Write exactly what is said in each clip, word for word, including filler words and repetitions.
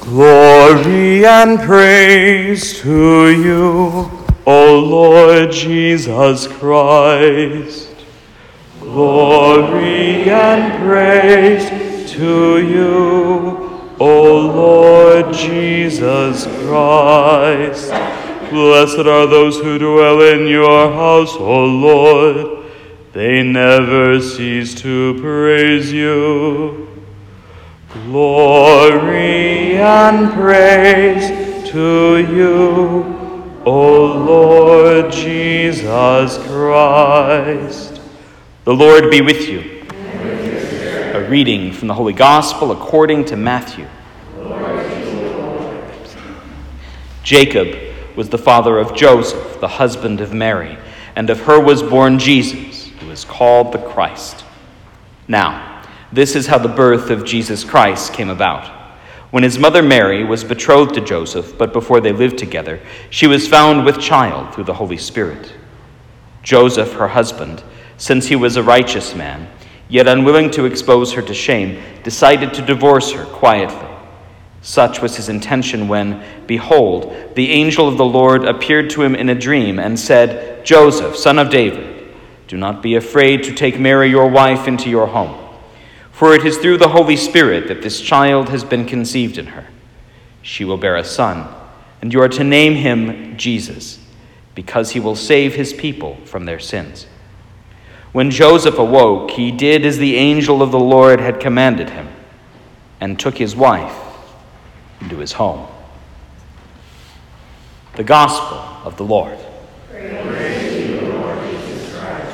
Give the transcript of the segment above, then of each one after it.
Glory and praise to you, O Lord Jesus Christ. Glory and praise to you, O Lord Jesus Christ. Blessed are those who dwell in your house, O Lord. They never cease to praise you. Glory and praise to you, O Lord Jesus Christ. The Lord be with you. And with your spirit. A reading from the Holy Gospel according to Matthew. Glory to you, Lord. Jacob was the father of Joseph, the husband of Mary, and of her was born Jesus, who is called the Christ. Now, this is how the birth of Jesus Christ came about. When his mother Mary was betrothed to Joseph, but before they lived together, she was found with child through the Holy Spirit. Joseph, her husband, since he was a righteous man, yet unwilling to expose her to shame, decided to divorce her quietly. Such was his intention when, behold, the angel of the Lord appeared to him in a dream and said, Joseph, son of David, do not be afraid to take Mary your wife into your home. For it is through the Holy Spirit that this child has been conceived in her. She will bear a son, and you are to name him Jesus, because he will save his people from their sins. When Joseph awoke, he did as the angel of the Lord had commanded him, and took his wife into his home. The Gospel of the Lord. Praise to you, Lord Jesus Christ.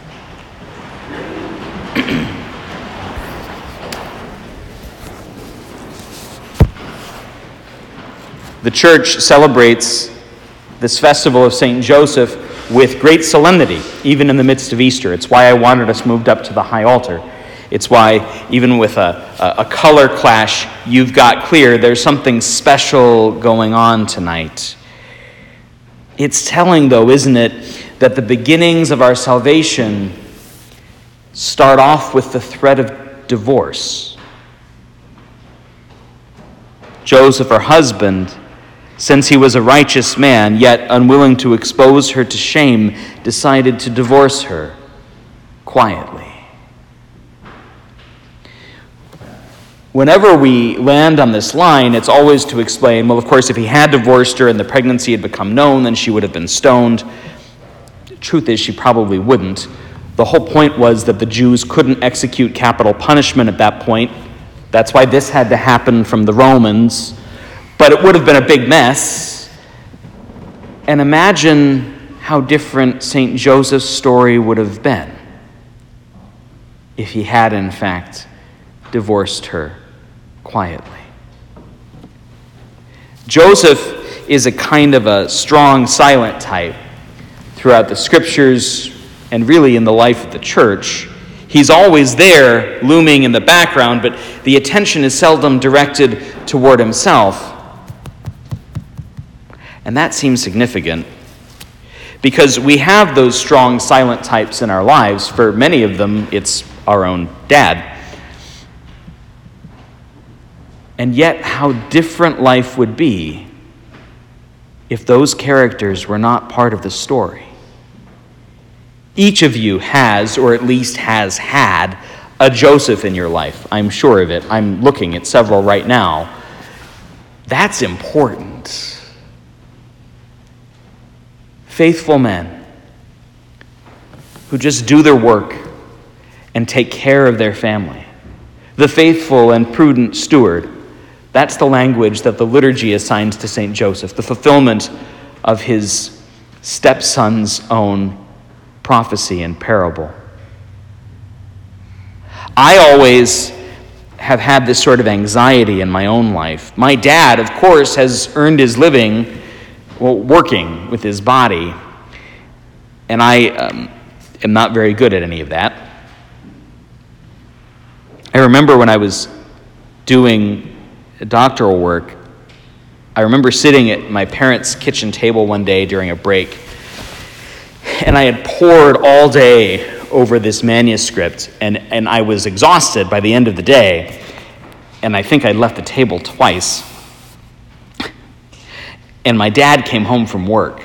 The church celebrates this festival of Saint Joseph with great solemnity, even in the midst of Easter. It's why I wanted us moved up to the high altar. It's why, even with a, a, a color clash, you've got clear there's something special going on tonight. It's telling, though, isn't it, that the beginnings of our salvation start off with the threat of divorce. Joseph, her husband, since he was a righteous man, yet unwilling to expose her to shame, decided to divorce her quietly. Whenever we land on this line, it's always to explain, well, of course, if he had divorced her and the pregnancy had become known, then she would have been stoned. The truth is, she probably wouldn't. The whole point was that the Jews couldn't execute capital punishment at that point. That's why this had to happen from the Romans. But it would have been a big mess. And imagine how different Saint Joseph's story would have been if he had, in fact, divorced her quietly. Joseph is a kind of a strong, silent type throughout the scriptures and really in the life of the church. He's always there, looming in the background, but the attention is seldom directed toward himself. And that seems significant because we have those strong, silent types in our lives. For many of them, it's our own dad. And yet, how different life would be if those characters were not part of the story. Each of you has, or at least has had, a Joseph in your life. I'm sure of it. I'm looking at several right now. That's important. Faithful men who just do their work and take care of their family. The faithful and prudent steward. That's the language that the liturgy assigns to Saint Joseph, the fulfillment of his stepson's own prophecy and parable. I always have had this sort of anxiety in my own life. My dad, of course, has earned his living well, working with his body, and I um, am not very good at any of that. I remember when I was doing doctoral work, I remember sitting at my parents' kitchen table one day during a break, and I had pored all day over this manuscript, and, and I was exhausted by the end of the day, and I think I left the table twice. and my dad came home from work.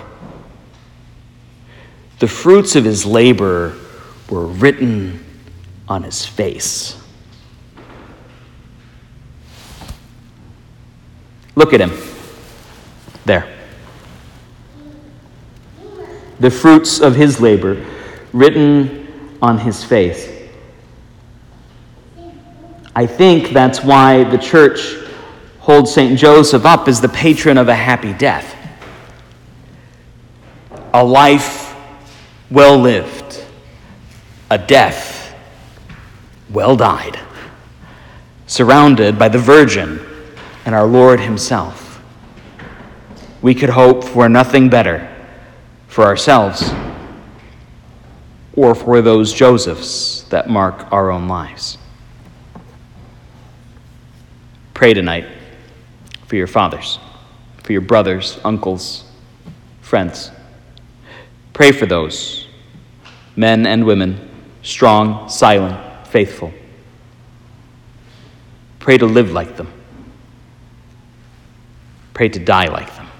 The fruits of his labor were written on his face. Look at him. There. The fruits of his labor written on his face. I think that's why the church holds Saint Joseph up as the patron of a happy death. A life well lived, a death well died, surrounded by the Virgin and our Lord himself. We could hope for nothing better for ourselves or for those Josephs that mark our own lives. Pray tonight for your fathers, for your brothers, uncles, friends. Pray for those, men and women, strong, silent, faithful. Pray to live like them. Pray to die like them.